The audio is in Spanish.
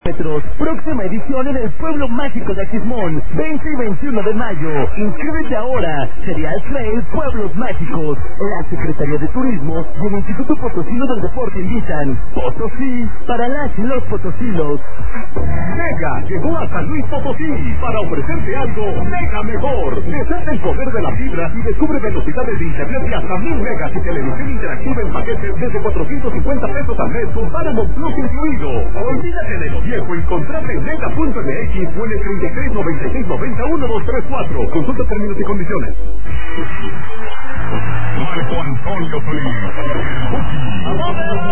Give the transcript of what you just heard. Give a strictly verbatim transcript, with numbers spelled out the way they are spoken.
Próxima edición en el Pueblo Mágico de Aquismón, veinte y veintiuno de mayo. Inscríbete ahora. Cereal Trail Pueblos Mágicos. La Secretaría de Turismo y el Instituto Potosino del Deporte invitan. Potosí para las y los potosinos. Mega llegó a San Luis Potosí para ofrecerte algo mega mejor. Desata el poder de la fibra y descubre velocidades de internet de hasta mil megas y televisión interactiva en paquetes desde cuatrocientos cincuenta pesos al mes con Paramount Plus incluido. Olvídate de lo viejo y contrata en mega punto m x o en el treinta y tres noventa y seis noventa uno dos tres cuatro. Consulta términos y condiciones. Marco Antonio Solís.